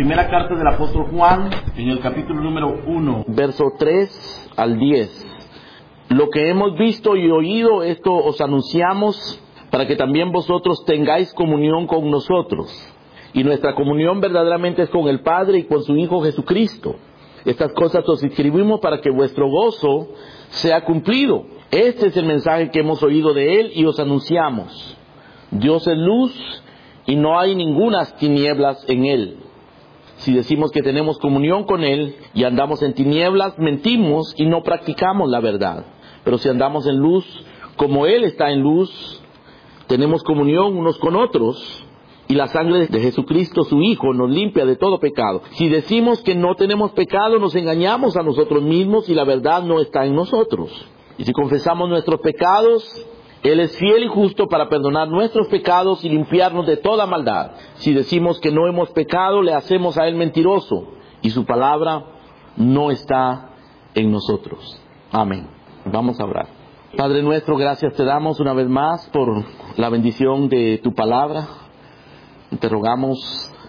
Primera carta del apóstol Juan, en el capítulo número 1, verso 3 al 10. Lo que hemos visto y oído, esto os anunciamos, para que también vosotros tengáis comunión con nosotros. Y nuestra comunión verdaderamente es con el Padre y con su Hijo Jesucristo. Estas cosas os escribimos para que vuestro gozo sea cumplido. Este es el mensaje que hemos oído de Él y os anunciamos. Dios es luz y no hay ningunas tinieblas en Él. Si decimos que tenemos comunión con Él y andamos en tinieblas, mentimos y no practicamos la verdad. Pero si andamos en luz, como Él está en luz, tenemos comunión unos con otros, y la sangre de Jesucristo, su Hijo, nos limpia de todo pecado. Si decimos que no tenemos pecado, nos engañamos a nosotros mismos y la verdad no está en nosotros. Y si confesamos nuestros pecados, Él es fiel y justo para perdonar nuestros pecados y limpiarnos de toda maldad. Si decimos que no hemos pecado, le hacemos a Él mentiroso, y su palabra no está en nosotros. Amén. Vamos a orar. Padre nuestro, gracias te damos una vez más por la bendición de tu palabra. Te rogamos,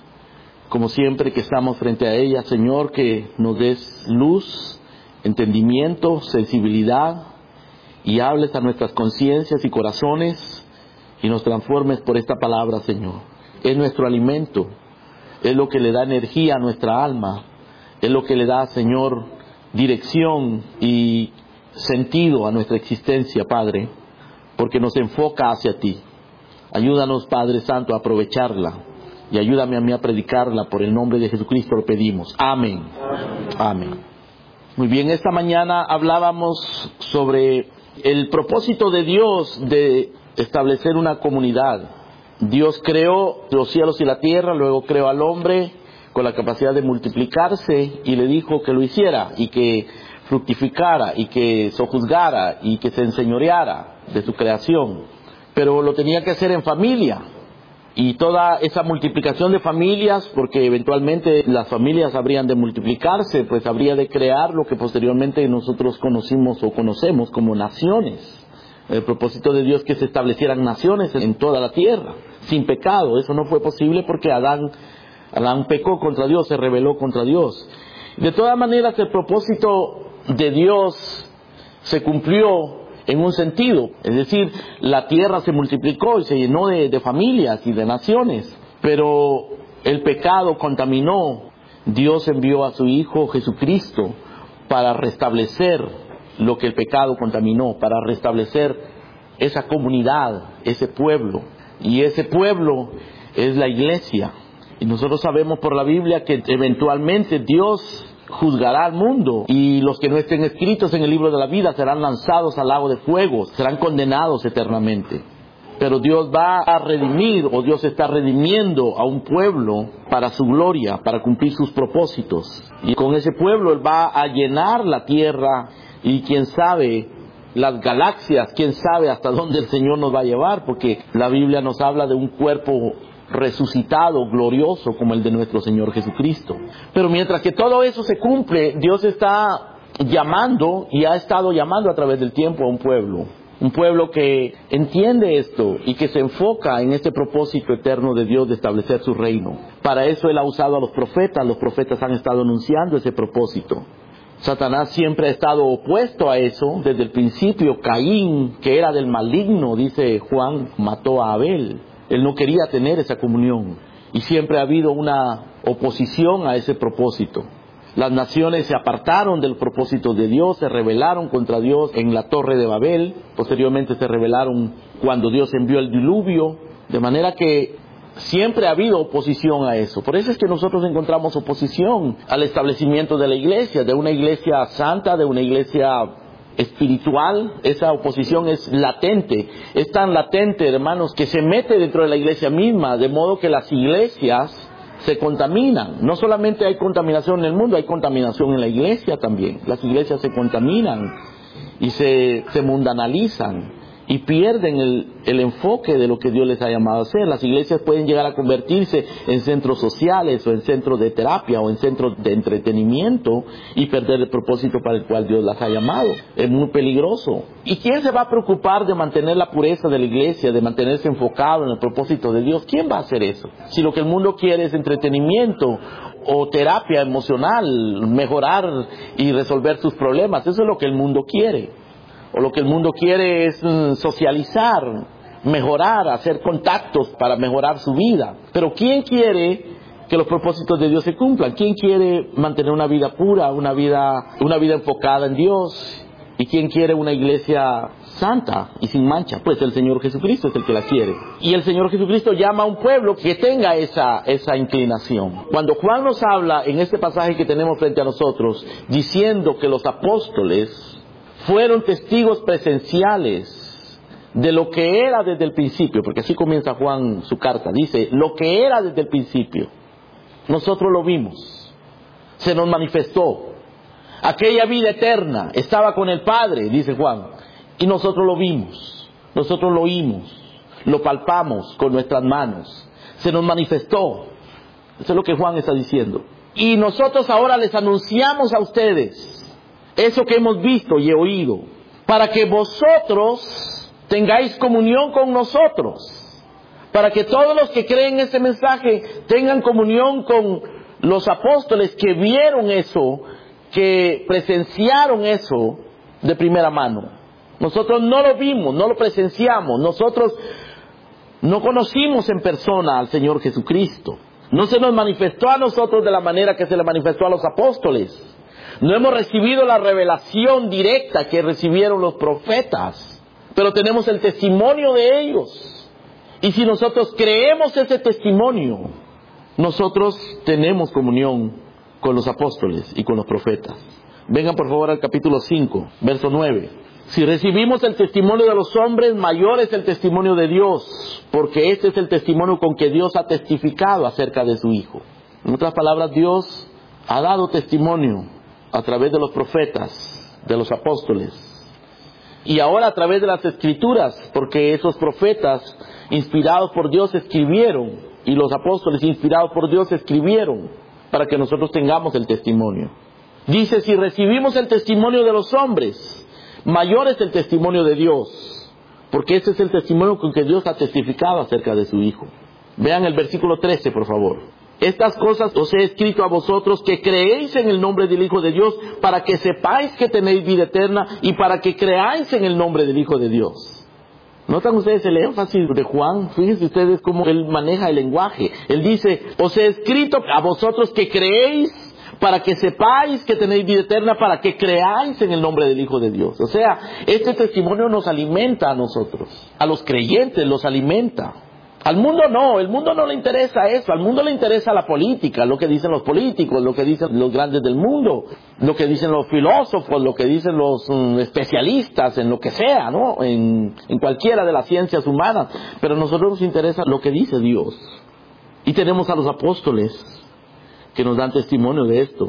como siempre que estamos frente a ella, Señor, que nos des luz, entendimiento, sensibilidad, y hables a nuestras conciencias y corazones, y nos transformes por esta palabra, Señor. Es nuestro alimento, es lo que le da energía a nuestra alma, es lo que le da, Señor, dirección y sentido a nuestra existencia, Padre, porque nos enfoca hacia ti. Ayúdanos, Padre Santo, a aprovecharla, y ayúdame a mí a predicarla. Por el nombre de Jesucristo lo pedimos. Amén. Amén. Muy bien, esta mañana hablábamos sobre el propósito de Dios de establecer una comunidad. Dios creó los cielos y la tierra, luego creó al hombre con la capacidad de multiplicarse y le dijo que lo hiciera y que fructificara y que sojuzgara y que se enseñoreara de su creación. Pero lo tenía que hacer en familia. Y toda esa multiplicación de familias, porque eventualmente las familias habrían de multiplicarse, pues habría de crear lo que posteriormente nosotros conocimos o conocemos como naciones. El propósito de Dios es que se establecieran naciones en toda la tierra, sin pecado. Eso no fue posible porque Adán pecó contra Dios, se rebeló contra Dios. De todas maneras, el propósito de Dios se cumplió en un sentido, es decir, la tierra se multiplicó y se llenó de familias y de naciones, pero el pecado contaminó. Dios envió a su Hijo Jesucristo para restablecer lo que el pecado contaminó, para restablecer esa comunidad, ese pueblo, y ese pueblo es la iglesia. Y nosotros sabemos por la Biblia que eventualmente Dios juzgará al mundo, y los que no estén escritos en el libro de la vida serán lanzados al lago de fuego, serán condenados eternamente. Pero Dios va a redimir, o Dios está redimiendo a un pueblo para su gloria, para cumplir sus propósitos. Y con ese pueblo Él va a llenar la tierra, y quién sabe, las galaxias, quién sabe hasta dónde el Señor nos va a llevar, porque la Biblia nos habla de un cuerpo resucitado, glorioso, como el de nuestro Señor Jesucristo. Pero mientras que todo eso se cumple, Dios está llamando y ha estado llamando a través del tiempo a un pueblo que entiende esto y que se enfoca en este propósito eterno de Dios de establecer su reino. Para eso Él ha usado a los profetas han estado anunciando ese propósito. Satanás siempre ha estado opuesto a eso. Desde el principio, Caín, que era del maligno, dice Juan, mató a Abel. Él no quería tener esa comunión, y siempre ha habido una oposición a ese propósito. Las naciones se apartaron del propósito de Dios, se rebelaron contra Dios en la Torre de Babel, posteriormente se rebelaron cuando Dios envió el diluvio, de manera que siempre ha habido oposición a eso. Por eso es que nosotros encontramos oposición al establecimiento de la iglesia, de una iglesia santa, de una iglesia espiritual. Esa oposición es latente, es tan latente, hermanos, que se mete dentro de la iglesia misma, de modo que las iglesias se contaminan. No solamente hay contaminación en el mundo, hay contaminación en la iglesia también. Las iglesias se contaminan y se mundanalizan y pierden el enfoque de lo que Dios les ha llamado a hacer. Las iglesias pueden llegar a convertirse en centros sociales, o en centros de terapia, o en centros de entretenimiento, y perder el propósito para el cual Dios las ha llamado. Es muy peligroso. ¿Y quién se va a preocupar de mantener la pureza de la iglesia, de mantenerse enfocado en el propósito de Dios? ¿Quién va a hacer eso? Si lo que el mundo quiere es entretenimiento, o terapia emocional, mejorar y resolver sus problemas. Eso es lo que el mundo quiere. O lo que el mundo quiere es socializar, mejorar, hacer contactos para mejorar su vida. Pero ¿quién quiere que los propósitos de Dios se cumplan? ¿Quién quiere mantener una vida pura, una vida enfocada en Dios? ¿Y quién quiere una iglesia santa y sin mancha? Pues el Señor Jesucristo es el que la quiere. Y el Señor Jesucristo llama a un pueblo que tenga esa inclinación. Cuando Juan nos habla en este pasaje que tenemos frente a nosotros, diciendo que los apóstoles fueron testigos presenciales de lo que era desde el principio, porque así comienza Juan su carta, dice, lo que era desde el principio, nosotros lo vimos, se nos manifestó. Aquella vida eterna estaba con el Padre, dice Juan, y nosotros lo vimos, nosotros lo oímos, lo palpamos con nuestras manos, se nos manifestó. Eso es lo que Juan está diciendo. Y nosotros ahora les anunciamos a ustedes eso que hemos visto y oído, para que vosotros tengáis comunión con nosotros, para que todos los que creen este mensaje tengan comunión con los apóstoles que vieron eso, que presenciaron eso de primera mano. Nosotros no lo vimos, no lo presenciamos, nosotros no conocimos en persona al Señor Jesucristo. No se nos manifestó a nosotros de la manera que se le manifestó a los apóstoles. No hemos recibido la revelación directa que recibieron los profetas, pero tenemos el testimonio de ellos. Y si nosotros creemos ese testimonio, nosotros tenemos comunión con los apóstoles y con los profetas. Vengan por favor al capítulo 5, verso 9. Si recibimos el testimonio de los hombres, mayor es el testimonio de Dios, porque este es el testimonio con que Dios ha testificado acerca de su Hijo. En otras palabras, Dios ha dado testimonio a través de los profetas, de los apóstoles, y ahora a través de las Escrituras, porque esos profetas inspirados por Dios escribieron, y los apóstoles inspirados por Dios escribieron, para que nosotros tengamos el testimonio. Dice, si recibimos el testimonio de los hombres, mayor es el testimonio de Dios, porque ese es el testimonio con que Dios ha testificado acerca de su Hijo. Vean el versículo 13, por favor. Estas cosas os he escrito a vosotros que creéis en el nombre del Hijo de Dios, para que sepáis que tenéis vida eterna y para que creáis en el nombre del Hijo de Dios. ¿Notan ustedes el énfasis de Juan? Fíjense ustedes cómo él maneja el lenguaje. Él dice, os he escrito a vosotros que creéis, para que sepáis que tenéis vida eterna, para que creáis en el nombre del Hijo de Dios. O sea, este testimonio nos alimenta a nosotros, a los creyentes los alimenta. Al mundo no, el mundo no le interesa eso, al mundo le interesa la política, lo que dicen los políticos, lo que dicen los grandes del mundo, lo que dicen los filósofos, lo que dicen los especialistas en lo que sea, ¿no? En cualquiera de las ciencias humanas, pero a nosotros nos interesa lo que dice Dios. Y tenemos a los apóstoles que nos dan testimonio de esto.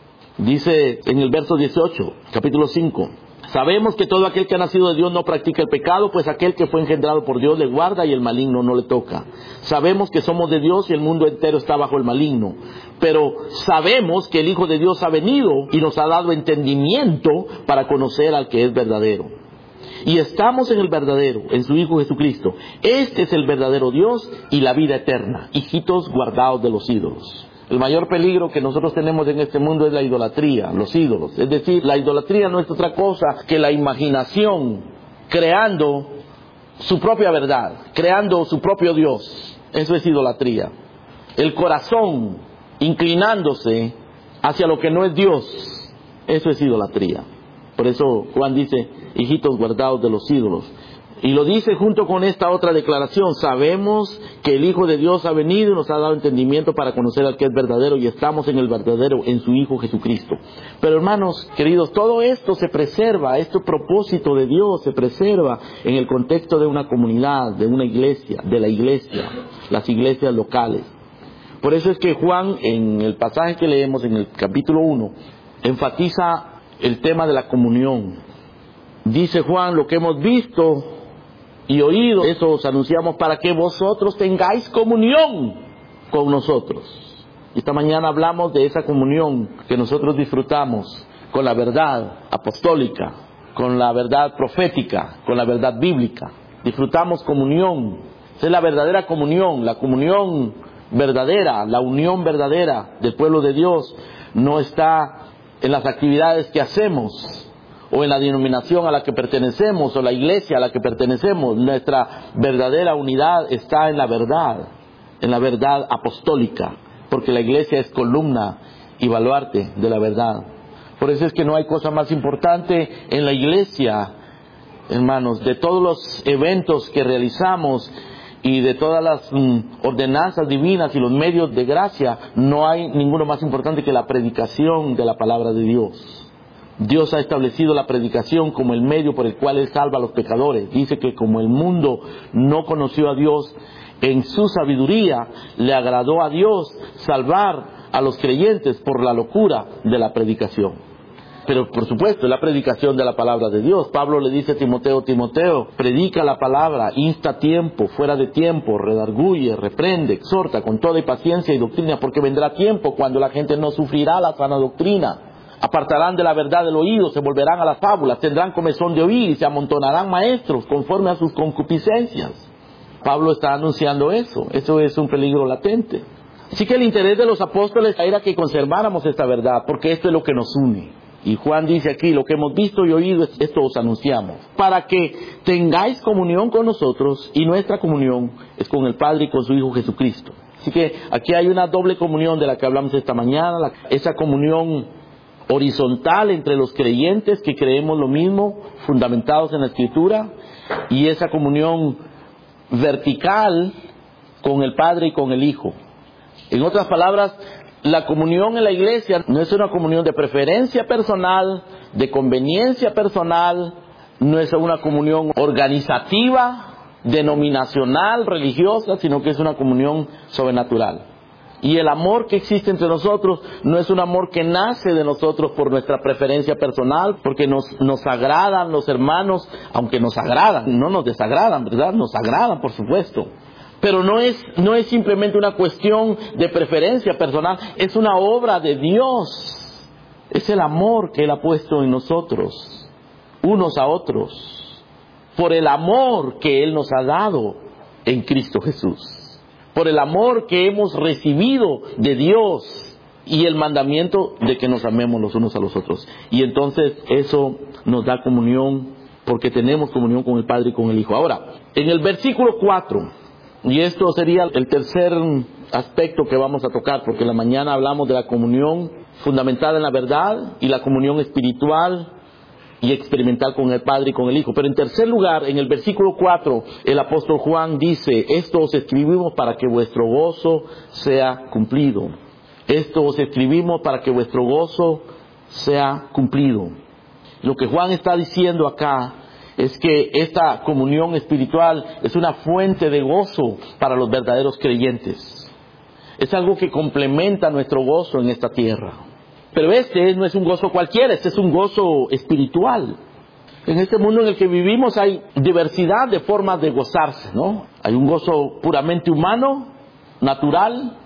Dice en el verso 18, capítulo 5, sabemos que todo aquel que ha nacido de Dios no practica el pecado, pues aquel que fue engendrado por Dios le guarda y el maligno no le toca. Sabemos que somos de Dios y el mundo entero está bajo el maligno. Pero sabemos que el Hijo de Dios ha venido y nos ha dado entendimiento para conocer al que es verdadero. Y estamos en el verdadero, en su Hijo Jesucristo. Este es el verdadero Dios y la vida eterna, hijitos guardados de los ídolos. El mayor peligro que nosotros tenemos en este mundo es la idolatría, los ídolos. Es decir, la idolatría no es otra cosa que la imaginación creando su propia verdad, creando su propio Dios. Eso es idolatría. El corazón inclinándose hacia lo que no es Dios, eso es idolatría. Por eso Juan dice, hijitos guardados de los ídolos. Y lo dice junto con esta otra declaración, sabemos que el Hijo de Dios ha venido y nos ha dado entendimiento para conocer al que es verdadero, y estamos en el verdadero, en su Hijo Jesucristo. Pero hermanos queridos, todo esto se preserva, este propósito de Dios se preserva en el contexto de una comunidad, de una iglesia, de la iglesia, las iglesias locales. Por eso es que Juan, en el pasaje que leemos en el capítulo 1, enfatiza el tema de la comunión. Dice Juan, lo que hemos visto y oído, eso os anunciamos para que vosotros tengáis comunión con nosotros. Esta mañana hablamos de esa comunión que nosotros disfrutamos con la verdad apostólica, con la verdad profética, con la verdad bíblica. Disfrutamos comunión. Esa es la verdadera comunión, la comunión verdadera, la unión verdadera del pueblo de Dios no está en las actividades que hacemos o en la denominación a la que pertenecemos o la iglesia a la que pertenecemos. Nuestra verdadera unidad está en la verdad apostólica, porque la iglesia es columna y baluarte de la verdad. Por eso es que no hay cosa más importante en la iglesia, hermanos. De todos los eventos que realizamos y de todas las ordenanzas divinas y los medios de gracia, no hay ninguno más importante que la predicación de la palabra de Dios. Dios ha establecido la predicación como el medio por el cual Él salva a los pecadores. Dice que como el mundo no conoció a Dios, en su sabiduría le agradó a Dios salvar a los creyentes por la locura de la predicación. Pero por supuesto, la predicación de la palabra de Dios. Pablo le dice a Timoteo, predica la palabra, insta a tiempo, fuera de tiempo, redarguye, reprende, exhorta con toda paciencia y doctrina, porque vendrá tiempo cuando la gente no sufrirá la sana doctrina. Apartarán de la verdad del oído, se volverán a las fábulas, tendrán comezón de oír y se amontonarán maestros conforme a sus concupiscencias. Pablo está anunciando eso. Eso es un peligro latente. Así que el interés de los apóstoles era que conserváramos esta verdad, porque esto es lo que nos une. Y Juan dice aquí, lo que hemos visto y oído, esto os anunciamos, para que tengáis comunión con nosotros, y nuestra comunión es con el Padre y con su Hijo Jesucristo. Así que aquí hay una doble comunión de la que hablamos esta mañana, esa comunión horizontal entre los creyentes que creemos lo mismo, fundamentados en la Escritura, y esa comunión vertical con el Padre y con el Hijo. En otras palabras, la comunión en la iglesia no es una comunión de preferencia personal, de conveniencia personal, no es una comunión organizativa, denominacional, religiosa, sino que es una comunión sobrenatural. Y el amor que existe entre nosotros no es un amor que nace de nosotros por nuestra preferencia personal, porque nos agradan los hermanos, aunque nos agradan, no nos desagradan, ¿verdad? Nos agradan, por supuesto. Pero no es simplemente una cuestión de preferencia personal, es una obra de Dios. Es el amor que Él ha puesto en nosotros, unos a otros, por el amor que Él nos ha dado en Cristo Jesús, por el amor que hemos recibido de Dios y el mandamiento de que nos amemos los unos a los otros. Y entonces eso nos da comunión, porque tenemos comunión con el Padre y con el Hijo. Ahora, en el versículo 4... y esto sería el tercer aspecto que vamos a tocar, porque en la mañana hablamos de la comunión fundamentada en la verdad y la comunión espiritual y experimental con el Padre y con el Hijo. Pero en tercer lugar, en el versículo 4, el apóstol Juan dice, esto os escribimos para que vuestro gozo sea cumplido. Esto os escribimos para que vuestro gozo sea cumplido. Lo que Juan está diciendo acá es que esta comunión espiritual es una fuente de gozo para los verdaderos creyentes. Es algo que complementa nuestro gozo en esta tierra. Pero este no es un gozo cualquiera, este es un gozo espiritual. En este mundo en el que vivimos hay diversidad de formas de gozarse, ¿no? Hay un gozo puramente humano, natural,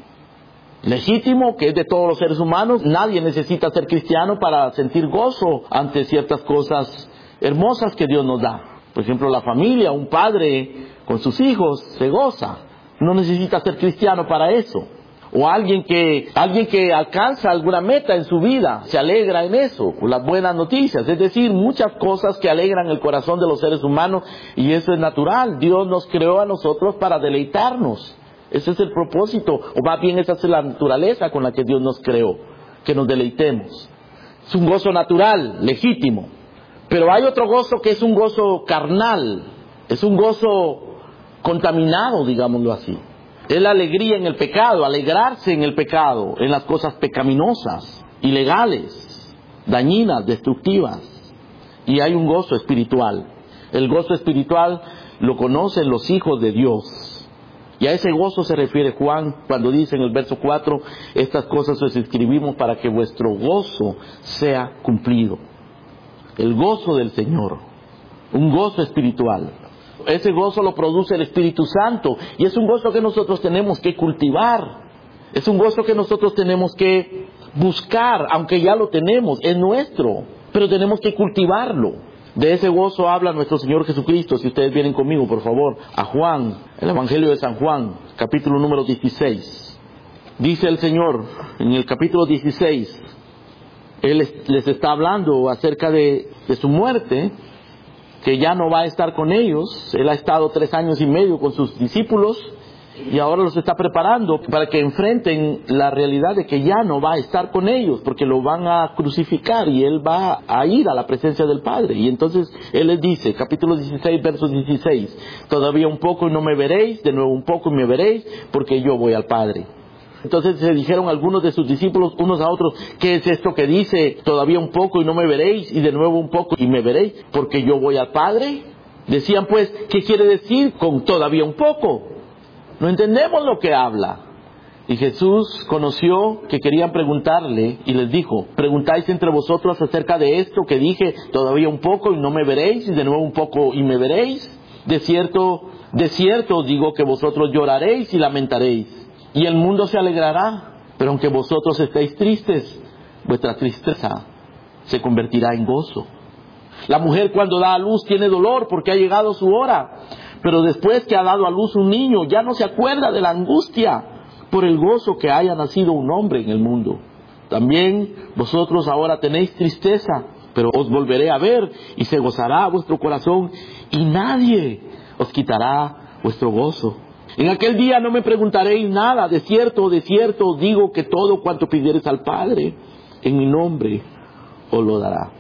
legítimo, que es de todos los seres humanos. Nadie necesita ser cristiano para sentir gozo ante ciertas cosas hermosas que Dios nos da. Por ejemplo, la familia, un padre con sus hijos se goza. No necesita ser cristiano para eso. O alguien que alcanza alguna meta en su vida, se alegra en eso, con las buenas noticias. Es decir, muchas cosas que alegran el corazón de los seres humanos, y eso es natural. Dios nos creó a nosotros para deleitarnos. Ese es el propósito, o más bien esa es la naturaleza con la que Dios nos creó, que nos deleitemos. Es un gozo natural, legítimo. Pero hay otro gozo que es un gozo carnal, es un gozo contaminado, digámoslo así. Es la alegría en el pecado, alegrarse en el pecado, en las cosas pecaminosas, ilegales, dañinas, destructivas. Y hay un gozo espiritual. El gozo espiritual lo conocen los hijos de Dios. Y a ese gozo se refiere Juan cuando dice en el verso 4, estas cosas os escribimos para que vuestro gozo sea cumplido. El gozo del Señor, un gozo espiritual. Ese gozo lo produce el Espíritu Santo, y es un gozo que nosotros tenemos que cultivar. Es un gozo que nosotros tenemos que buscar, aunque ya lo tenemos, es nuestro, pero tenemos que cultivarlo. De ese gozo habla nuestro Señor Jesucristo. Si ustedes vienen conmigo, por favor, a Juan, el Evangelio de San Juan, capítulo número 16. Dice el Señor en el capítulo 16, Él les está hablando acerca de su muerte, que ya no va a estar con ellos. Él ha estado 3 años y medio con sus discípulos y ahora los está preparando para que enfrenten la realidad de que ya no va a estar con ellos, porque lo van a crucificar y Él va a ir a la presencia del Padre. Y entonces Él les dice, capítulo 16, verso 16, todavía un poco y no me veréis, de nuevo un poco y me veréis, porque yo voy al Padre. Entonces se dijeron algunos de sus discípulos unos a otros, ¿qué es esto que dice, todavía un poco y no me veréis, y de nuevo un poco y me veréis, porque yo voy al Padre? Decían pues, ¿qué quiere decir con todavía un poco? No entendemos lo que habla. Y Jesús conoció que querían preguntarle y les dijo, ¿preguntáis entre vosotros acerca de esto que dije, todavía un poco y no me veréis, y de nuevo un poco y me veréis? De cierto os digo que vosotros lloraréis y lamentaréis, y el mundo se alegrará. Pero aunque vosotros estéis tristes, vuestra tristeza se convertirá en gozo. La mujer cuando da a luz tiene dolor porque ha llegado su hora, pero después que ha dado a luz un niño ya no se acuerda de la angustia por el gozo que haya nacido un hombre en el mundo. También vosotros ahora tenéis tristeza, pero os volveré a ver y se gozará vuestro corazón y nadie os quitará vuestro gozo. En aquel día no me preguntaréis nada. De cierto os digo que todo cuanto pidiereis al Padre en mi nombre os lo dará.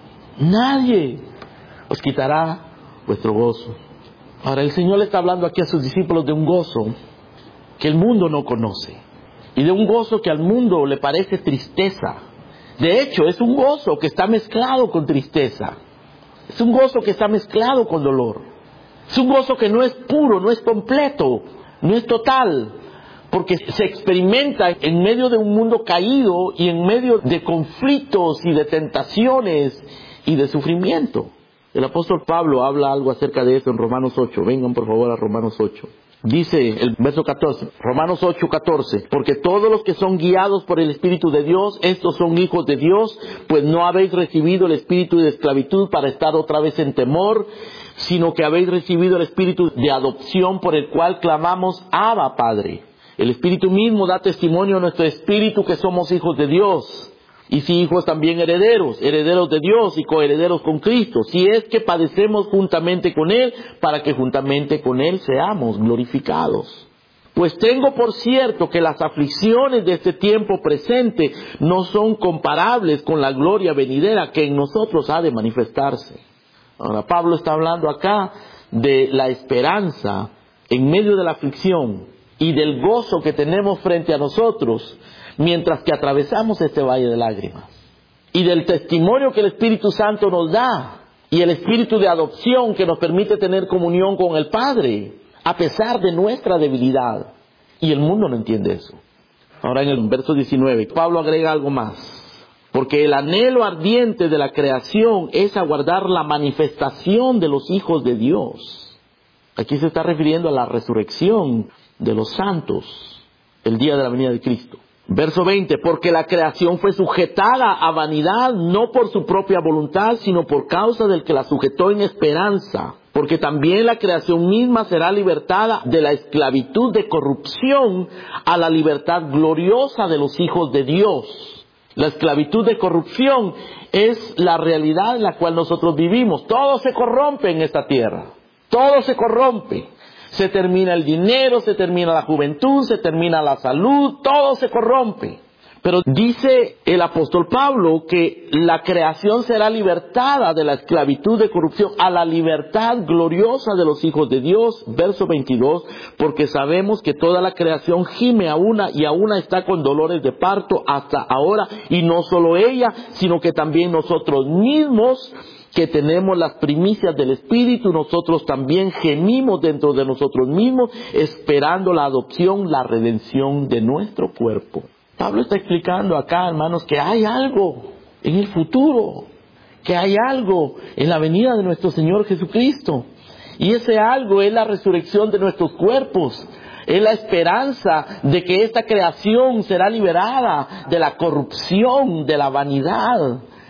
Nadie os quitará vuestro gozo. Ahora el Señor le está hablando aquí a sus discípulos de un gozo que el mundo no conoce, y de un gozo que al mundo le parece tristeza. De hecho, es un gozo que está mezclado con tristeza. Es un gozo que está mezclado con dolor. Es un gozo que no es puro, no es completo, no es total, porque se experimenta en medio de un mundo caído y en medio de conflictos y de tentaciones y de sufrimiento. El apóstol Pablo habla algo acerca de eso en Romanos 8. Vengan por favor a Romanos 8. Dice el verso 14, Romanos 8, 14, porque todos los que son guiados por el Espíritu de Dios, estos son hijos de Dios, pues no habéis recibido el espíritu de esclavitud para estar otra vez en temor, sino que habéis recibido el espíritu de adopción por el cual clamamos, Abba, Padre. El Espíritu mismo da testimonio a nuestro espíritu que somos hijos de Dios. Y si hijos también herederos, herederos de Dios y coherederos con Cristo, si es que padecemos juntamente con Él, para que juntamente con Él seamos glorificados. Pues tengo por cierto que las aflicciones de este tiempo presente no son comparables con la gloria venidera que en nosotros ha de manifestarse. Ahora Pablo está hablando acá de la esperanza en medio de la aflicción y del gozo que tenemos frente a nosotros mientras que atravesamos este valle de lágrimas, y del testimonio que el Espíritu Santo nos da, y el espíritu de adopción que nos permite tener comunión con el Padre, a pesar de nuestra debilidad. Y el mundo no entiende eso. Ahora en el verso 19, Pablo agrega algo más. Porque el anhelo ardiente de la creación es aguardar la manifestación de los hijos de Dios. Aquí se está refiriendo a la resurrección de los santos, el día de la venida de Cristo. Verso 20, porque la creación fue sujetada a vanidad, no por su propia voluntad, sino por causa del que la sujetó en esperanza. Porque también la creación misma será libertada de la esclavitud de corrupción a la libertad gloriosa de los hijos de Dios. La esclavitud de corrupción es la realidad en la cual nosotros vivimos. Todo se corrompe en esta tierra. Todo se corrompe. Se termina el dinero, se termina la juventud, se termina la salud, todo se corrompe. Pero dice el apóstol Pablo que la creación será libertada de la esclavitud de corrupción a la libertad gloriosa de los hijos de Dios. Verso 22, porque sabemos que toda la creación gime a una y a una está con dolores de parto hasta ahora. Y no solo ella, sino que también nosotros mismos, que tenemos las primicias del Espíritu, nosotros también gemimos dentro de nosotros mismos, esperando la adopción, la redención de nuestro cuerpo. Pablo está explicando acá, hermanos, que hay algo en el futuro, que hay algo en la venida de nuestro Señor Jesucristo. Y ese algo es la resurrección de nuestros cuerpos. Es la esperanza de que esta creación será liberada de la corrupción, de la vanidad.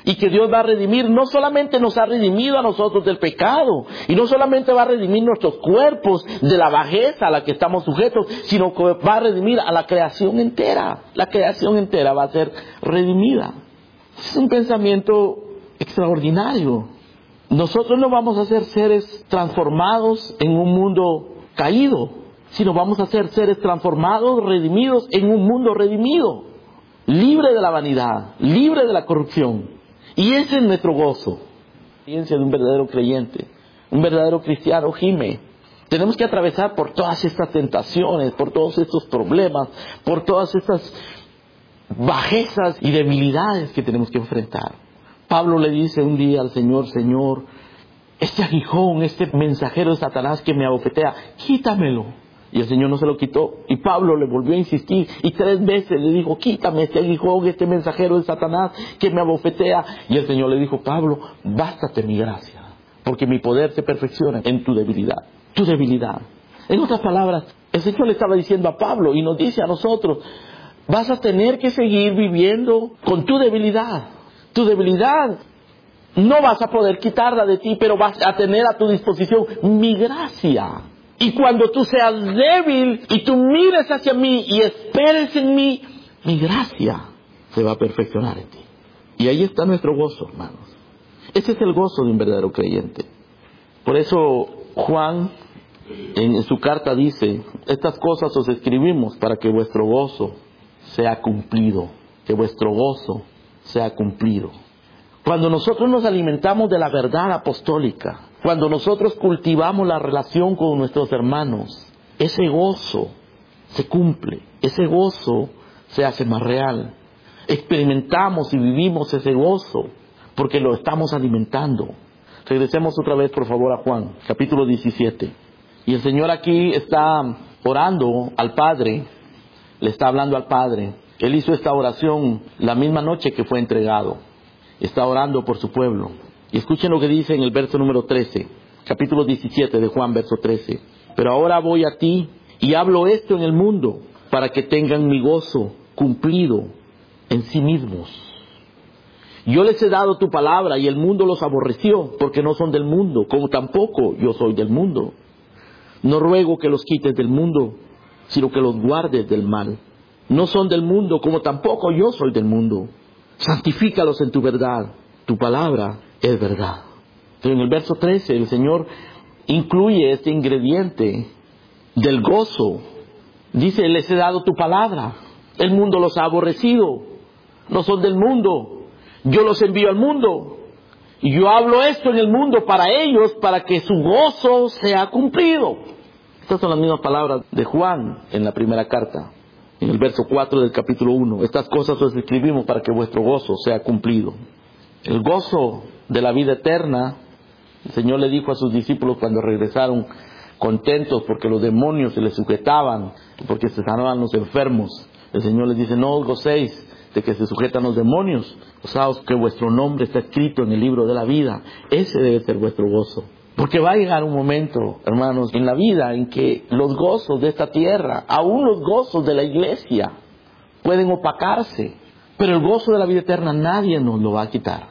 y que Dios va a redimir. No solamente nos ha redimido a nosotros del pecado, y no solamente va a redimir nuestros cuerpos de la bajeza a la que estamos sujetos, sino que va a redimir a la creación entera. La creación entera va a ser redimida. Es un pensamiento extraordinario. Nosotros no vamos a ser seres transformados en un mundo caído, sino vamos a ser seres transformados, redimidos en un mundo redimido, libre de la vanidad, libre de la corrupción. Y ese es nuestro gozo. La experiencia de un verdadero creyente, un verdadero cristiano gime. Tenemos que atravesar por todas estas tentaciones, por todos estos problemas, por todas estas bajezas y debilidades que tenemos que enfrentar. Pablo le dice un día al Señor: Señor, este aguijón, este mensajero de Satanás que me abofetea, quítamelo. Y el Señor no se lo quitó. Y Pablo le volvió a insistir. Y 3 veces le dijo: quítame este aguijón, este mensajero de Satanás que me abofetea. Y el Señor le dijo: Pablo, bástate mi gracia, porque mi poder se perfecciona en tu debilidad. Tu debilidad. En otras palabras, el Señor le estaba diciendo a Pablo y nos dice a nosotros: vas a tener que seguir viviendo con tu debilidad. Tu debilidad no vas a poder quitarla de ti, pero vas a tener a tu disposición mi gracia. Y cuando tú seas débil y tú mires hacia mí y esperes en mí, mi gracia se va a perfeccionar en ti. Y ahí está nuestro gozo, hermanos. Ese es el gozo de un verdadero creyente. Por eso Juan en su carta dice: estas cosas os escribimos para que vuestro gozo sea cumplido. Que vuestro gozo sea cumplido. Cuando nosotros nos alimentamos de la verdad apostólica, cuando nosotros cultivamos la relación con nuestros hermanos, ese gozo se cumple, ese gozo se hace más real. Experimentamos y vivimos ese gozo porque lo estamos alimentando. Regresemos otra vez, por favor, a Juan, capítulo 17. Y el Señor aquí está orando al Padre, le está hablando al Padre. Él hizo esta oración la misma noche que fue entregado. Está orando por su pueblo. Y escuchen lo que dice en el verso número 13, capítulo 17 de Juan, verso 13. Pero ahora voy a ti y hablo esto en el mundo para que tengan mi gozo cumplido en sí mismos. Yo les he dado tu palabra y el mundo los aborreció porque no son del mundo, como tampoco yo soy del mundo. No ruego que los quites del mundo, sino que los guardes del mal. No son del mundo, como tampoco yo soy del mundo. Santifícalos en tu verdad. Tu palabra es verdad. Pero en el verso 13 el Señor incluye este ingrediente del gozo. Dice: les he dado tu palabra. El mundo los ha aborrecido. No son del mundo. Yo los envío al mundo. Y yo hablo esto en el mundo para ellos, para que su gozo sea cumplido. Estas son las mismas palabras de Juan en la primera carta. En el verso 4 del capítulo 1. Estas cosas os escribimos para que vuestro gozo sea cumplido. El gozo de la vida eterna, el Señor le dijo a sus discípulos cuando regresaron contentos porque los demonios se les sujetaban, porque se sanaban los enfermos. El Señor les dice: no os gocéis de que se sujetan los demonios, gozaos que vuestro nombre está escrito en el libro de la vida. Ese debe ser vuestro gozo. Porque va a llegar un momento, hermanos, en la vida en que los gozos de esta tierra, aún los gozos de la iglesia, pueden opacarse. Pero el gozo de la vida eterna nadie nos lo va a quitar.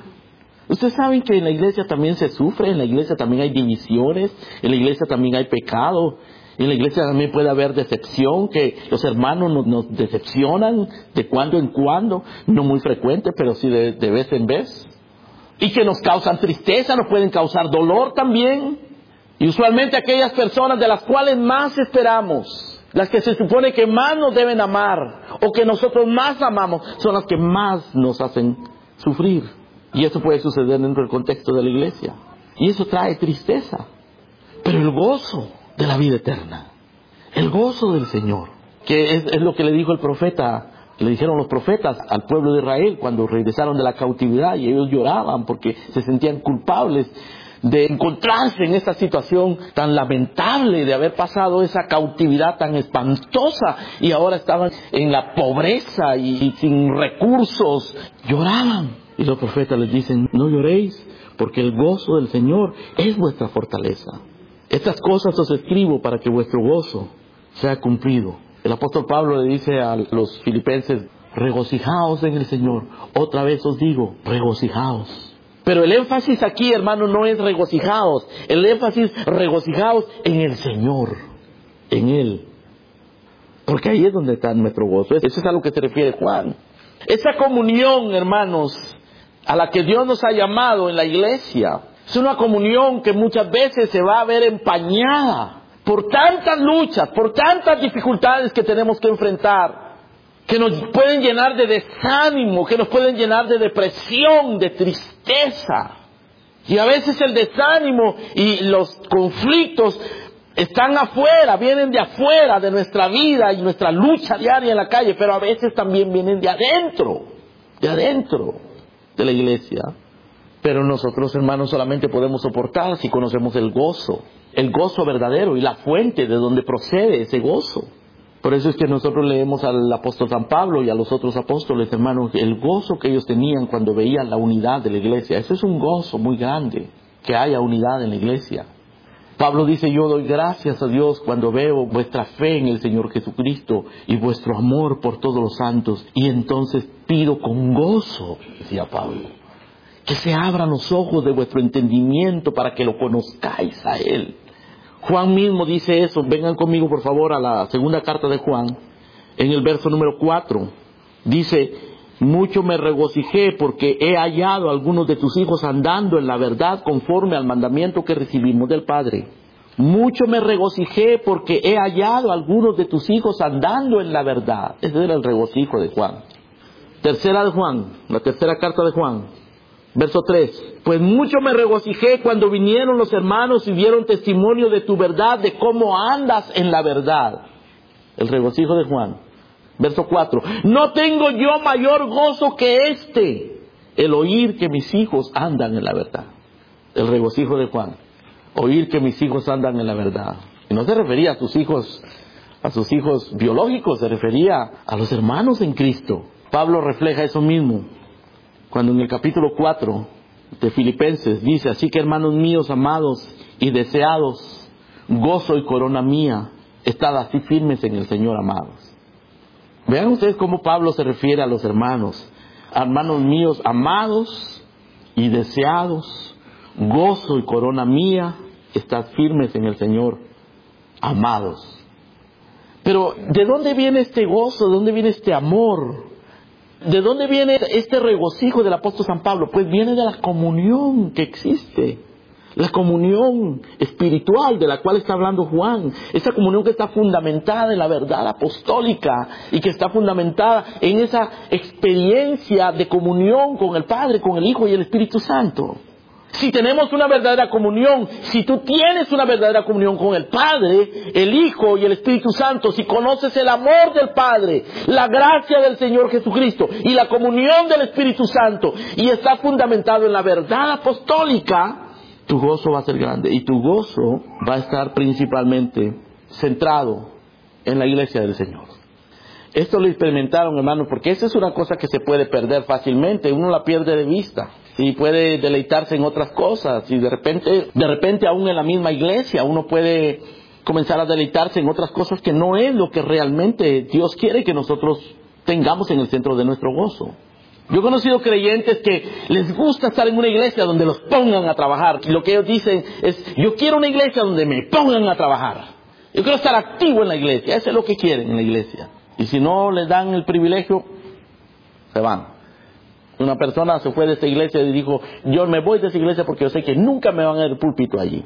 Ustedes saben que en la iglesia también se sufre, en la iglesia también hay divisiones, en la iglesia también hay pecado, en la iglesia también puede haber decepción, que los hermanos nos decepcionan de cuando en cuando, no muy frecuente, pero sí de vez en vez. Y que nos causan tristeza, nos pueden causar dolor también. Y usualmente aquellas personas de las cuales más esperamos, las que se supone que más nos deben amar, o que nosotros más amamos, son las que más nos hacen sufrir. Y eso puede suceder dentro del contexto de la iglesia. Y eso trae tristeza. Pero el gozo de la vida eterna, el gozo del Señor, que es lo que le dijo el profeta, le dijeron los profetas al pueblo de Israel cuando regresaron de la cautividad, y ellos lloraban porque se sentían culpables de encontrarse en esta situación tan lamentable, de haber pasado esa cautividad tan espantosa, y ahora estaban en la pobreza y sin recursos. Lloraban. Y los profetas les dicen: no lloréis, porque el gozo del Señor es vuestra fortaleza. Estas cosas os escribo para que vuestro gozo sea cumplido. El apóstol Pablo le dice a los filipenses: regocijaos en el Señor. Otra vez os digo, regocijaos. Pero el énfasis aquí, hermano, no es regocijaos. El énfasis, regocijaos en el Señor, en Él. Porque ahí es donde está nuestro gozo. Eso es a lo que se refiere Juan. Esa comunión, hermanos, a la que Dios nos ha llamado en la iglesia, es una comunión que muchas veces se va a ver empañada por tantas luchas, por tantas dificultades que tenemos que enfrentar, que nos pueden llenar de desánimo, que nos pueden llenar de depresión, de tristeza. Y a veces el desánimo y los conflictos están afuera, vienen de afuera de nuestra vida y nuestra lucha diaria en la calle, pero a veces también vienen de adentro de la iglesia. Pero nosotros, hermanos, solamente podemos soportar si conocemos el gozo verdadero y la fuente de donde procede ese gozo. Por eso es que nosotros leemos al apóstol San Pablo y a los otros apóstoles, hermanos, el gozo que ellos tenían cuando veían la unidad de la iglesia. Eso es un gozo muy grande, que haya unidad en la iglesia. Pablo dice, yo doy gracias a Dios cuando veo vuestra fe en el Señor Jesucristo y vuestro amor por todos los santos. Y entonces pido con gozo, decía Pablo, que se abran los ojos de vuestro entendimiento para que lo conozcáis a Él. Juan mismo dice eso. Vengan conmigo por favor a la segunda carta de Juan, en el verso número 4. Dice, mucho me regocijé porque he hallado a algunos de tus hijos andando en la verdad conforme al mandamiento que recibimos del Padre. Mucho me regocijé porque he hallado a algunos de tus hijos andando en la verdad. Ese era el regocijo de Juan. Tercera de Juan, la tercera carta de Juan, verso 3. Pues mucho me regocijé cuando vinieron los hermanos y dieron testimonio de tu verdad, de cómo andas en la verdad. El regocijo de Juan. Verso 4. No tengo yo mayor gozo que este, el oír que mis hijos andan en la verdad. El regocijo de Juan. Oír que mis hijos andan en la verdad. Y no se refería a sus hijos biológicos, se refería a los hermanos en Cristo. Pablo refleja eso mismo cuando en el capítulo 4 de Filipenses dice, así que hermanos míos amados y deseados, gozo y corona mía, estad así firmes en el Señor, amados. Vean ustedes cómo Pablo se refiere a los hermanos míos amados y deseados, gozo y corona mía, estad firmes en el Señor, amados. Pero ¿de dónde viene este gozo? ¿De dónde viene este amor? ¿De dónde viene este regocijo del apóstol San Pablo? Pues viene de la comunión que existe. La comunión espiritual de la cual está hablando Juan. Esa comunión que está fundamentada en la verdad apostólica y que está fundamentada en esa experiencia de comunión con el Padre, con el Hijo y el Espíritu Santo. Si tenemos una verdadera comunión, si tú tienes una verdadera comunión con el Padre, el Hijo y el Espíritu Santo, si conoces el amor del Padre, la gracia del Señor Jesucristo y la comunión del Espíritu Santo, y está fundamentado en la verdad apostólica, tu gozo va a ser grande y tu gozo va a estar principalmente centrado en la iglesia del Señor. Esto lo experimentaron, hermanos, porque esa es una cosa que se puede perder fácilmente, uno la pierde de vista y puede deleitarse en otras cosas y de repente aún en la misma iglesia uno puede comenzar a deleitarse en otras cosas que no es lo que realmente Dios quiere que nosotros tengamos en el centro de nuestro gozo. Yo he conocido creyentes que les gusta estar en una iglesia donde los pongan a trabajar. Y lo que ellos dicen es, yo quiero una iglesia donde me pongan a trabajar. Yo quiero estar activo en la iglesia. Eso es lo que quieren en la iglesia. Y si no les dan el privilegio, se van. Una persona se fue de esa iglesia y dijo, yo me voy de esa iglesia porque yo sé que nunca me van a dar el púlpito allí.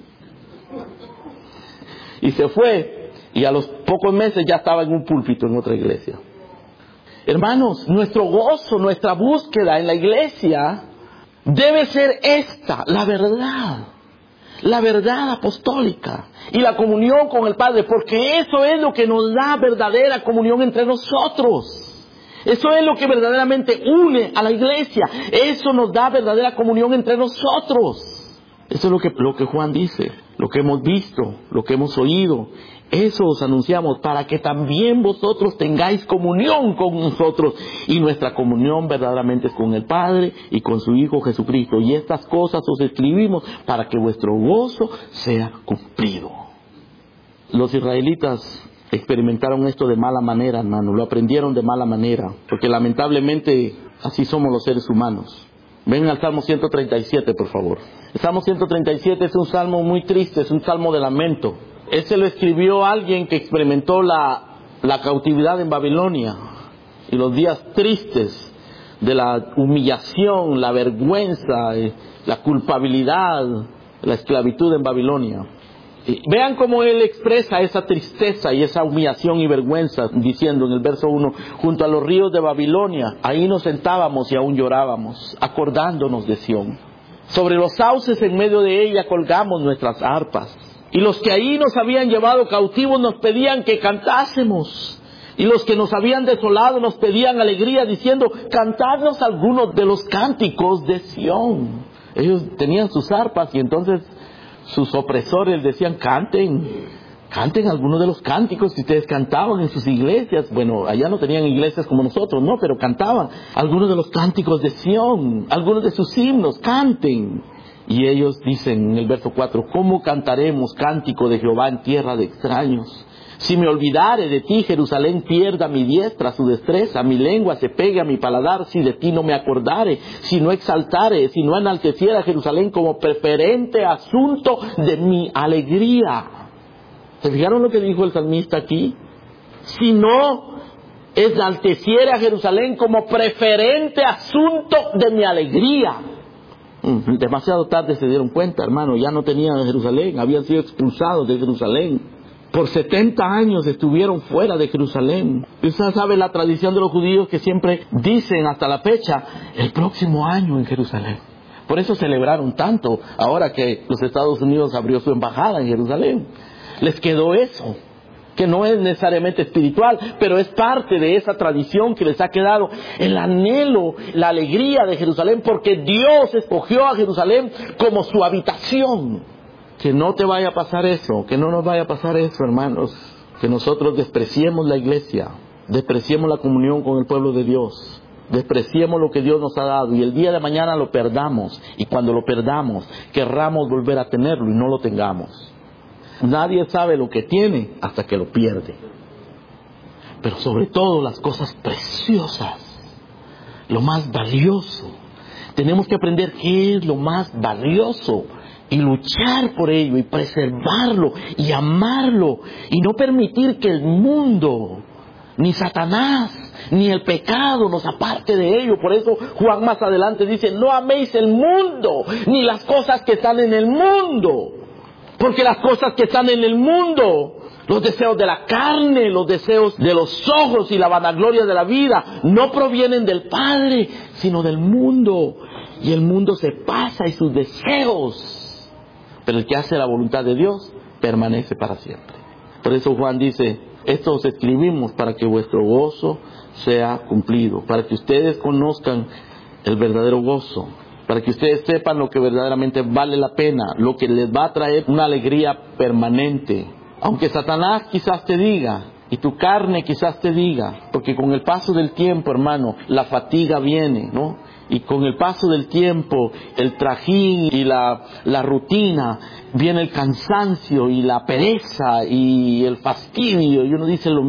Y se fue y a los pocos meses ya estaba en un púlpito en otra iglesia. Hermanos, nuestro gozo, nuestra búsqueda en la iglesia debe ser esta, la verdad apostólica y la comunión con el Padre, porque eso es lo que nos da verdadera comunión entre nosotros. Eso es lo que verdaderamente une a la iglesia. Eso nos da verdadera comunión entre nosotros. Eso es lo que Juan dice, lo que hemos visto, lo que hemos oído. Eso os anunciamos para que también vosotros tengáis comunión con nosotros. Y nuestra comunión verdaderamente es con el Padre y con su Hijo Jesucristo. Y estas cosas os escribimos para que vuestro gozo sea cumplido. Los israelitas experimentaron esto de mala manera, hermano. Lo aprendieron de mala manera, porque lamentablemente así somos los seres humanos. Ven al Salmo 137, por favor. El Salmo 137 es un salmo muy triste, es un salmo de lamento. Ese lo escribió alguien que experimentó la cautividad en Babilonia y los días tristes de la humillación, la vergüenza, la culpabilidad, la esclavitud en Babilonia. Vean cómo él expresa esa tristeza y esa humillación y vergüenza, diciendo en el verso 1, junto a los ríos de Babilonia, ahí nos sentábamos y aún llorábamos, acordándonos de Sión. Sobre los sauces en medio de ella colgamos nuestras arpas. Y los que ahí nos habían llevado cautivos nos pedían que cantásemos. Y los que nos habían desolado nos pedían alegría, diciendo, cantadnos algunos de los cánticos de Sión. Ellos tenían sus arpas y entonces sus opresores decían, canten algunos de los cánticos que ustedes cantaban en sus iglesias. Bueno, allá no tenían iglesias como nosotros, no, pero cantaban algunos de los cánticos de Sión, algunos de sus himnos, canten. Y ellos dicen en el verso 4, ¿cómo cantaremos cántico de Jehová en tierra de extraños? Si me olvidare de ti, Jerusalén, pierda mi diestra su destreza, mi lengua se pegue a mi paladar, si de ti no me acordare, si no exaltare, si no enalteciera Jerusalén como preferente asunto de mi alegría. ¿Se fijaron lo que dijo el salmista aquí? Si no enalteciera Jerusalén como preferente asunto de mi alegría. Demasiado tarde se dieron cuenta, hermano, ya no tenían Jerusalén, habían sido expulsados de Jerusalén. Por 70 años estuvieron fuera de Jerusalén. Usted sabe la tradición de los judíos que siempre dicen hasta la fecha, el próximo año en Jerusalén. Por eso celebraron tanto ahora que los Estados Unidos abrió su embajada en Jerusalén. Les quedó eso, que no es necesariamente espiritual, pero es parte de esa tradición que les ha quedado, el anhelo, la alegría de Jerusalén, porque Dios escogió a Jerusalén como su habitación. Que no te vaya a pasar eso, que no nos vaya a pasar eso, hermanos, que nosotros despreciemos la iglesia, despreciemos la comunión con el pueblo de Dios, despreciemos lo que Dios nos ha dado y el día de mañana lo perdamos, y cuando lo perdamos querramos volver a tenerlo y no lo tengamos. Nadie sabe lo que tiene hasta que lo pierde. Pero sobre todo las cosas preciosas, lo más valioso, tenemos que aprender qué es lo más valioso y luchar por ello y preservarlo y amarlo y no permitir que el mundo, ni Satanás, ni el pecado nos aparte de ello. Por eso Juan más adelante dice, no améis el mundo, ni las cosas que están en el mundo. Porque las cosas que están en el mundo, los deseos de la carne, los deseos de los ojos y la vanagloria de la vida, no provienen del Padre, sino del mundo. Y el mundo se pasa y sus deseos. Pero el que hace la voluntad de Dios permanece para siempre. Por eso Juan dice, esto os escribimos para que vuestro gozo sea cumplido, para que ustedes conozcan el verdadero gozo, para que ustedes sepan lo que verdaderamente vale la pena, lo que les va a traer una alegría permanente. Aunque Satanás quizás te diga, y tu carne quizás te diga, porque con el paso del tiempo, hermano, la fatiga viene, ¿no? Y con el paso del tiempo, el trajín y la rutina, viene el cansancio y la pereza y el fastidio. Y uno dice lo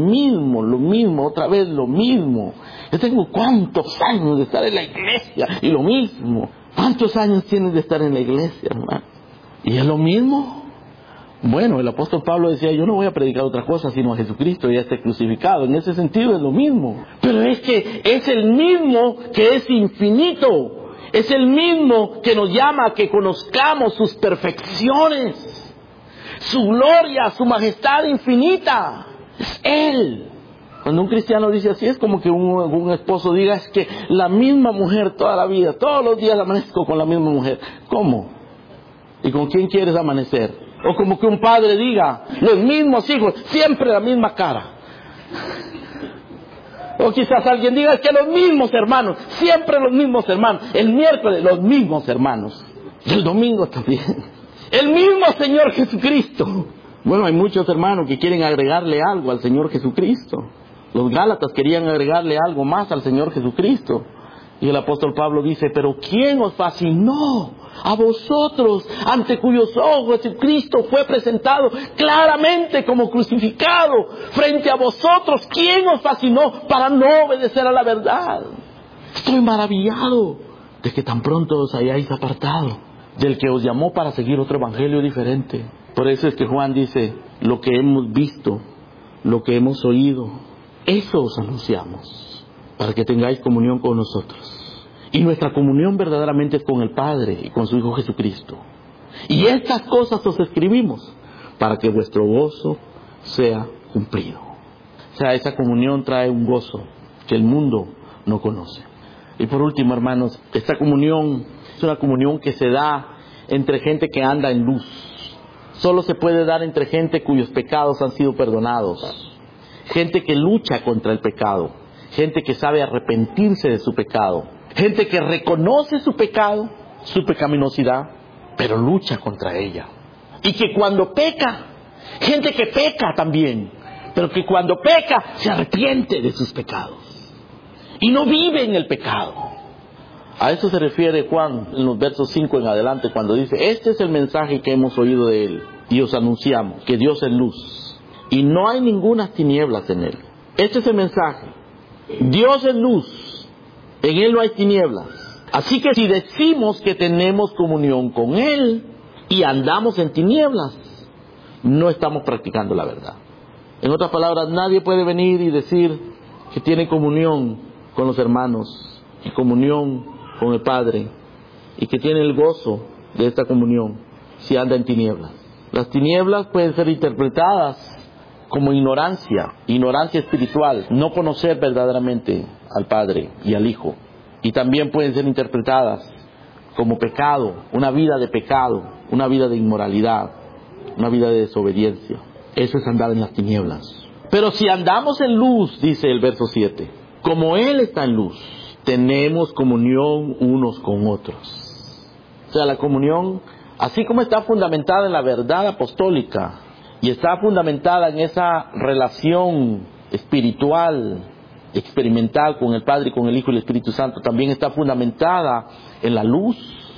mismo, otra vez lo mismo. Yo tengo cuántos años de estar en la iglesia y lo mismo. ¿Cuántos años tienes de estar en la iglesia, hermano? ¿Y es lo mismo? Bueno, el apóstol Pablo decía, yo no voy a predicar otra cosa sino a Jesucristo y a este crucificado. En ese sentido es lo mismo. Pero es que es el mismo que es infinito. Es el mismo que nos llama a que conozcamos sus perfecciones, su gloria, su majestad infinita. Es Él. Cuando un cristiano dice así, es como que un esposo diga, es que la misma mujer toda la vida, todos los días amanezco con la misma mujer. ¿Cómo? ¿Y con quién quieres amanecer? O como que un padre diga, los mismos hijos, siempre la misma cara. O quizás alguien diga que los mismos hermanos, siempre los mismos hermanos. El miércoles los mismos hermanos. Y el domingo también. El mismo Señor Jesucristo. Bueno, hay muchos hermanos que quieren agregarle algo al Señor Jesucristo. Los Gálatas querían agregarle algo más al Señor Jesucristo. Y el apóstol Pablo dice, pero ¿quién os fascinó A vosotros, ante cuyos ojos Jesucristo fue presentado claramente como crucificado. Frente a vosotros, ¿quién os fascinó para no obedecer a la verdad? Estoy maravillado de que tan pronto os hayáis apartado del que os llamó para seguir otro evangelio diferente. Por eso es que Juan dice, lo que hemos visto, lo que hemos oído, eso os anunciamos, para que tengáis comunión con nosotros. Y nuestra comunión verdaderamente es con el Padre y con su Hijo Jesucristo. Y estas cosas os escribimos para que vuestro gozo sea cumplido. O sea, esa comunión trae un gozo que el mundo no conoce. Y por último, hermanos, esta comunión es una comunión que se da entre gente que anda en luz. Solo se puede dar entre gente cuyos pecados han sido perdonados. Gente que lucha contra el pecado. Gente que sabe arrepentirse de su pecado. Gente que reconoce su pecado, su pecaminosidad, pero lucha contra ella. Y que cuando peca, gente que peca también, pero que cuando peca se arrepiente de sus pecados. Y no vive en el pecado. A eso se refiere Juan en los versos 5 en adelante, cuando dice, este es el mensaje que hemos oído de él y os anunciamos, que Dios es luz y no hay ninguna tinieblas en él. Este es el mensaje. Dios es luz. En Él no hay tinieblas. Así que si decimos que tenemos comunión con Él y andamos en tinieblas, no estamos practicando la verdad. En otras palabras, nadie puede venir y decir que tiene comunión con los hermanos y comunión con el Padre y que tiene el gozo de esta comunión si anda en tinieblas. Las tinieblas pueden ser interpretadas como ignorancia espiritual, no conocer verdaderamente al Padre y al Hijo. Y también pueden ser interpretadas como pecado, una vida de pecado, una vida de inmoralidad, una vida de desobediencia. Eso es andar en las tinieblas. Pero si andamos en luz, dice el verso 7, como Él está en luz, tenemos comunión unos con otros. O sea, la comunión, así como está fundamentada en la verdad apostólica, y está fundamentada en esa relación espiritual, experimental con el Padre, con el Hijo y el Espíritu Santo, también está fundamentada en la luz,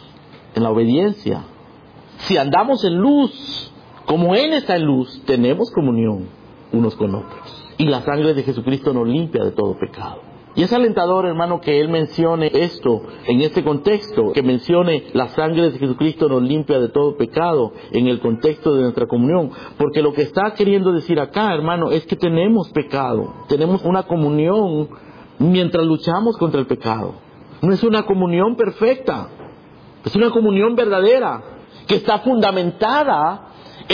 en la obediencia. Si andamos en luz, como Él está en luz, tenemos comunión unos con otros. Y la sangre de Jesucristo nos limpia de todo pecado. Y es alentador, hermano, que Él mencione esto en este contexto, que mencione la sangre de Jesucristo nos limpia de todo pecado en el contexto de nuestra comunión. Porque lo que está queriendo decir acá, hermano, es que tenemos pecado. Tenemos una comunión mientras luchamos contra el pecado. No es una comunión perfecta, es una comunión verdadera que está fundamentada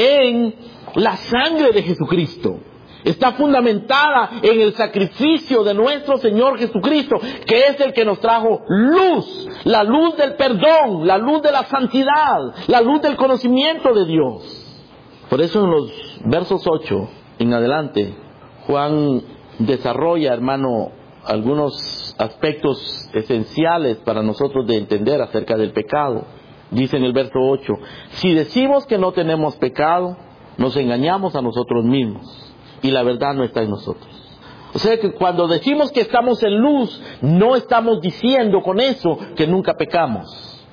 en la sangre de Jesucristo. Está fundamentada en el sacrificio de nuestro Señor Jesucristo, que es el que nos trajo luz, la luz del perdón, la luz de la santidad, la luz del conocimiento de Dios. Por eso en los versos 8 en adelante, Juan desarrolla, hermano, algunos aspectos esenciales para nosotros de entender acerca del pecado. Dice en el verso 8, si decimos que no tenemos pecado, nos engañamos a nosotros mismos. Y la verdad no está en nosotros. O sea que cuando decimos que estamos en luz, no estamos diciendo con eso que nunca pecamos.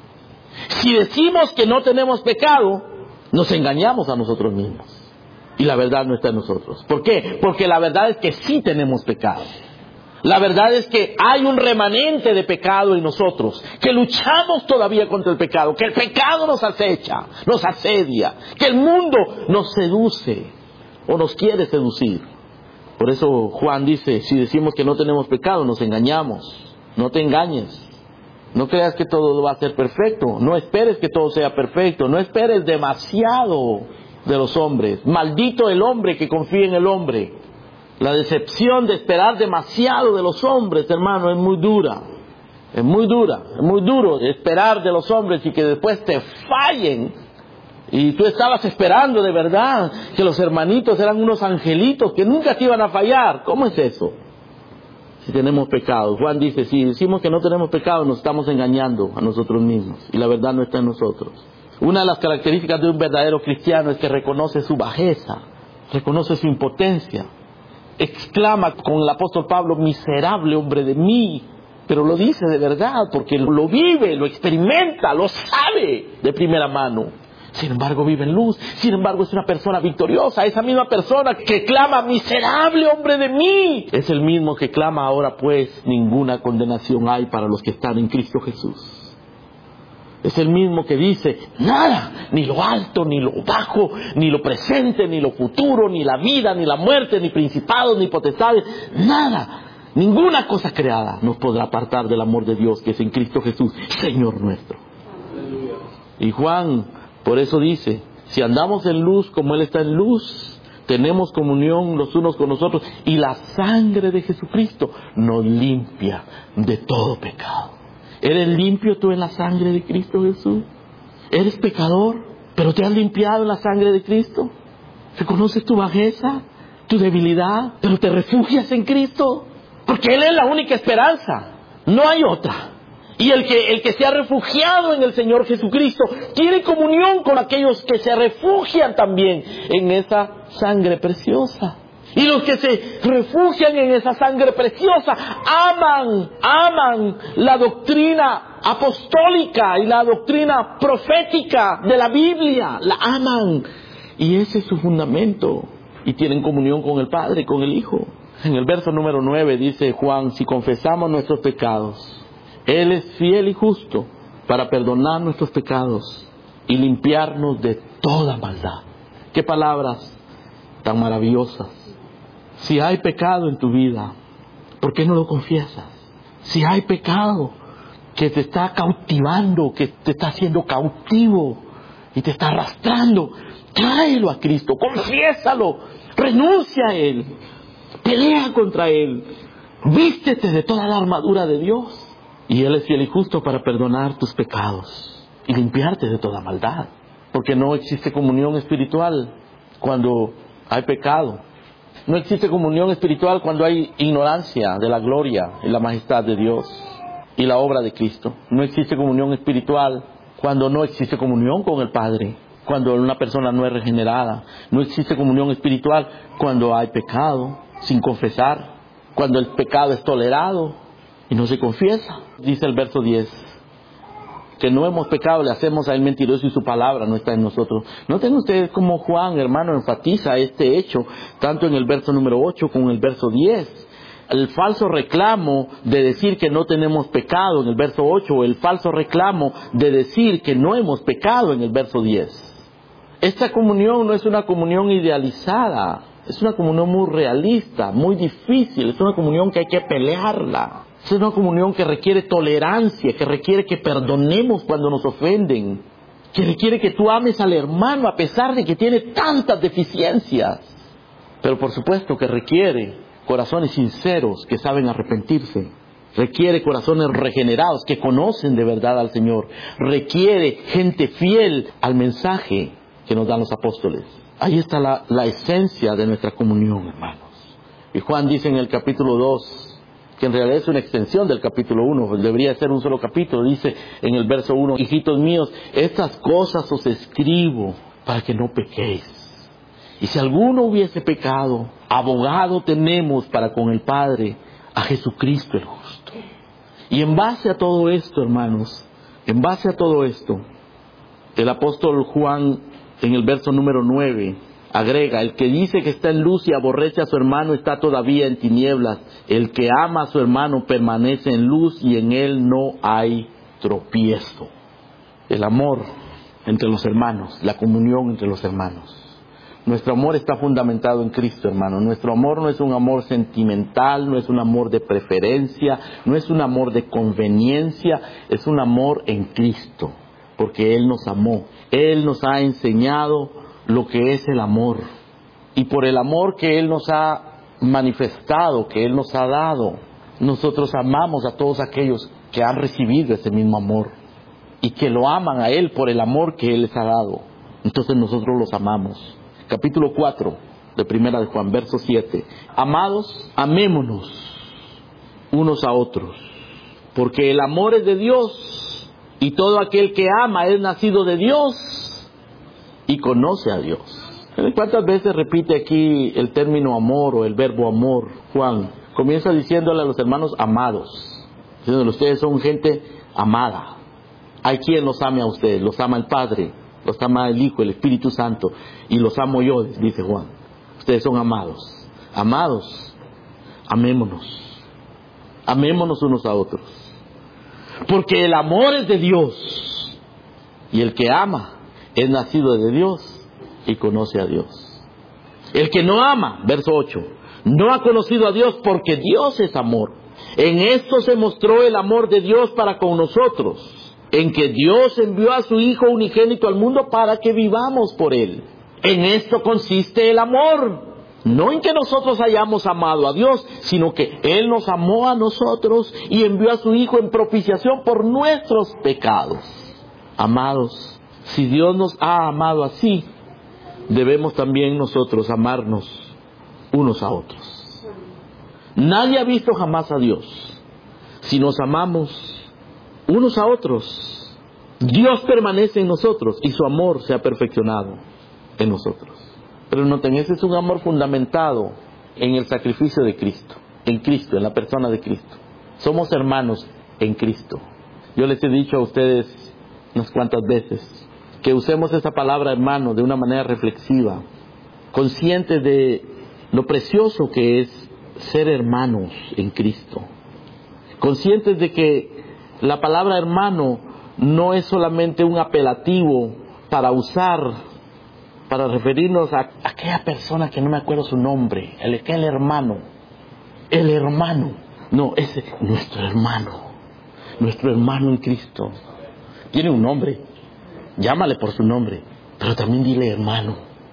Si decimos que no tenemos pecado, nos engañamos a nosotros mismos. Y la verdad no está en nosotros. ¿Por qué? Porque la verdad es que sí tenemos pecado. La verdad es que hay un remanente de pecado en nosotros, que luchamos todavía contra el pecado, que el pecado nos acecha, nos asedia, que el mundo nos seduce o nos quiere seducir. Por eso Juan dice, si decimos que no tenemos pecado, nos engañamos. No te engañes. No creas que todo va a ser perfecto. No esperes que todo sea perfecto. No esperes demasiado de los hombres. Maldito el hombre que confía en el hombre. La decepción de esperar demasiado de los hombres, hermano, es muy dura. Es muy dura. Es muy duro esperar de los hombres y que después te fallen. Y tú estabas esperando de verdad que los hermanitos eran unos angelitos que nunca te iban a fallar. ¿Cómo es eso? Si tenemos pecado. Juan dice, si decimos que no tenemos pecado, nos estamos engañando a nosotros mismos. Y la verdad no está en nosotros. Una de las características de un verdadero cristiano es que reconoce su bajeza, reconoce su impotencia. Exclama con el apóstol Pablo, miserable hombre de mí. pero lo dice de verdad porque lo vive, lo experimenta, lo sabe de primera mano. Sin embargo vive en luz, sin embargo es una persona victoriosa. Esa misma persona que clama, miserable hombre de mí, es el mismo que clama, ahora pues ninguna condenación hay para los que están en Cristo Jesús. Es el mismo que dice, nada, ni lo alto, ni lo bajo, ni lo presente, ni lo futuro, ni la vida, ni la muerte, ni principados, ni potestades, nada, ninguna cosa creada nos podrá apartar del amor de Dios que es en Cristo Jesús, Señor nuestro. Y Juan, por eso dice, si andamos en luz como Él está en luz, tenemos comunión los unos con los otros, y la sangre de Jesucristo nos limpia de todo pecado. ¿Eres limpio tú en la sangre de Cristo Jesús? ¿Eres pecador, pero te has limpiado en la sangre de Cristo? ¿Reconoces tu bajeza, tu debilidad, pero te refugias en Cristo? Porque Él es la única esperanza, no hay otra. Y el que se ha refugiado en el Señor Jesucristo tiene comunión con aquellos que se refugian también en esa sangre preciosa. Y los que se refugian en esa sangre preciosa aman la doctrina apostólica y la doctrina profética de la Biblia. La aman. Y ese es su fundamento. Y tienen comunión con el Padre, con el Hijo. En el verso número 9 dice Juan, si confesamos nuestros pecados, Él es fiel y justo para perdonar nuestros pecados y limpiarnos de toda maldad. Qué palabras tan maravillosas. Si hay pecado en tu vida, ¿por qué no lo confiesas? Si hay pecado que te está cautivando, que te está haciendo cautivo y te está arrastrando, tráelo a Cristo, confiésalo, renuncia a Él, pelea contra Él, vístete de toda la armadura de Dios. Y Él es fiel y justo para perdonar tus pecados y limpiarte de toda maldad. Porque no existe comunión espiritual cuando hay pecado. No existe comunión espiritual cuando hay ignorancia de la gloria y la majestad de Dios y la obra de Cristo. No existe comunión espiritual cuando no existe comunión con el Padre, cuando una persona no es regenerada. No existe comunión espiritual cuando hay pecado sin confesar, cuando el pecado es tolerado y no se confiesa. Dice el verso 10, que no hemos pecado, le hacemos a Él mentiroso y su palabra no está en nosotros. Noten ustedes cómo Juan, hermano, enfatiza este hecho, tanto en el verso número 8 como en el verso 10. El falso reclamo de decir que no tenemos pecado en el verso 8, o el falso reclamo de decir que no hemos pecado en el verso 10. Esta comunión no es una comunión idealizada, es una comunión muy realista, muy difícil, es una comunión que hay que pelearla. Es una comunión que requiere tolerancia, que requiere que perdonemos cuando nos ofenden, que requiere que tú ames al hermano a pesar de que tiene tantas deficiencias. Pero por supuesto que requiere corazones sinceros que saben arrepentirse. Requiere corazones regenerados que conocen de verdad al Señor. Requiere gente fiel al mensaje que nos dan los apóstoles. Ahí está la esencia de nuestra comunión, hermanos. Y Juan dice en el capítulo 2, que en realidad es una extensión del capítulo 1, debería ser un solo capítulo. Dice en el verso 1, hijitos míos, estas cosas os escribo para que no pequéis. Y si alguno hubiese pecado, abogado tenemos para con el Padre, a Jesucristo el justo. Y en base a todo esto, hermanos, en base a todo esto, el apóstol Juan en el verso número 9 agrega, el que dice que está en luz y aborrece a su hermano está todavía en tinieblas. El que ama a su hermano permanece en luz y en él no hay tropiezo. El amor entre los hermanos, la comunión entre los hermanos. Nuestro amor está fundamentado en Cristo, hermano. Nuestro amor no es un amor sentimental, no es un amor de preferencia, no es un amor de conveniencia, es un amor en Cristo, porque Él nos amó. Él nos ha enseñado lo que es el amor. Y por el amor que Él nos ha manifestado, que Él nos ha dado, nosotros amamos a todos aquellos que han recibido ese mismo amor y que lo aman a Él por el amor que Él les ha dado. Entonces nosotros los amamos. Capítulo 4 de Primera de Juan, verso 7. Amados, amémonos unos a otros, porque el amor es de Dios, y todo aquel que ama es nacido de Dios y conoce a Dios. ¿Cuántas veces repite aquí el término amor o el verbo amor, Juan? Comienza diciéndole a los hermanos amados. diciéndole, ustedes son gente amada. Hay quien los ame a ustedes, los ama el Padre, los ama el Hijo, el Espíritu Santo, y los amo yo, dice Juan. Ustedes son amados. Amados, amémonos. Amémonos unos a otros. Porque el amor es de Dios. Y el que ama es nacido de Dios y conoce a Dios. El que no ama, verso 8, no ha conocido a Dios porque Dios es amor. En esto se mostró el amor de Dios para con nosotros, en que Dios envió a su Hijo unigénito al mundo para que vivamos por Él. En esto consiste el amor. No en que nosotros hayamos amado a Dios, sino que Él nos amó a nosotros y envió a su Hijo en propiciación por nuestros pecados. Amados, si Dios nos ha amado así, debemos también nosotros amarnos unos a otros. Nadie ha visto jamás a Dios. Si nos amamos unos a otros, Dios permanece en nosotros y su amor se ha perfeccionado en nosotros. Pero noten, ese es un amor fundamentado en el sacrificio de Cristo, en la persona de Cristo. Somos hermanos en Cristo. Yo les he dicho a ustedes unas cuantas veces que usemos esa palabra hermano de una manera reflexiva, conscientes de lo precioso que es ser hermanos en Cristo, conscientes de que la palabra hermano no es solamente un apelativo para usar, para referirnos a aquella persona que no me acuerdo su nombre, aquel hermano, el hermano. No, ese nuestro hermano en Cristo. Tiene un nombre, llámale por su nombre, pero también dile hermano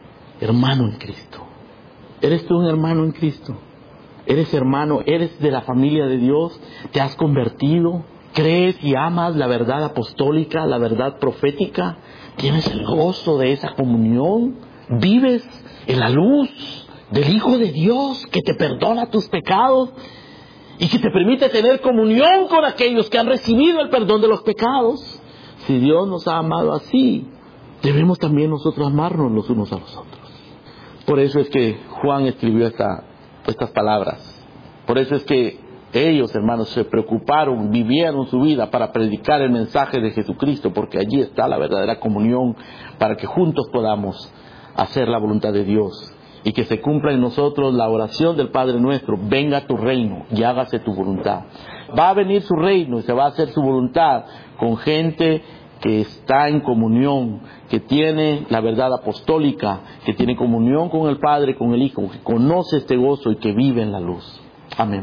en Cristo. ¿Eres tú un hermano en Cristo? ¿Eres hermano? ¿Eres de la familia de Dios? ¿Te has convertido? ¿Crees y amas la verdad apostólica, la verdad profética? ¿Tienes el gozo de esa comunión? ¿Vives en la luz del Hijo de Dios que te perdona tus pecados y que te permite tener comunión con aquellos que han recibido el perdón de los pecados? Si Dios nos ha amado así, debemos también nosotros amarnos los unos a los otros. Por eso es que Juan escribió estas palabras. Por eso es que ellos, hermanos, se preocuparon, vivieron su vida para predicar el mensaje de Jesucristo, porque allí está la verdadera comunión, para que juntos podamos hacer la voluntad de Dios y que se cumpla en nosotros la oración del Padre nuestro: venga tu reino y hágase tu voluntad. Va a venir su reino y se va a hacer su voluntad con gente que está en comunión, que tiene la verdad apostólica, que tiene comunión con el Padre, con el Hijo, que conoce este gozo y que vive en la luz. Amén.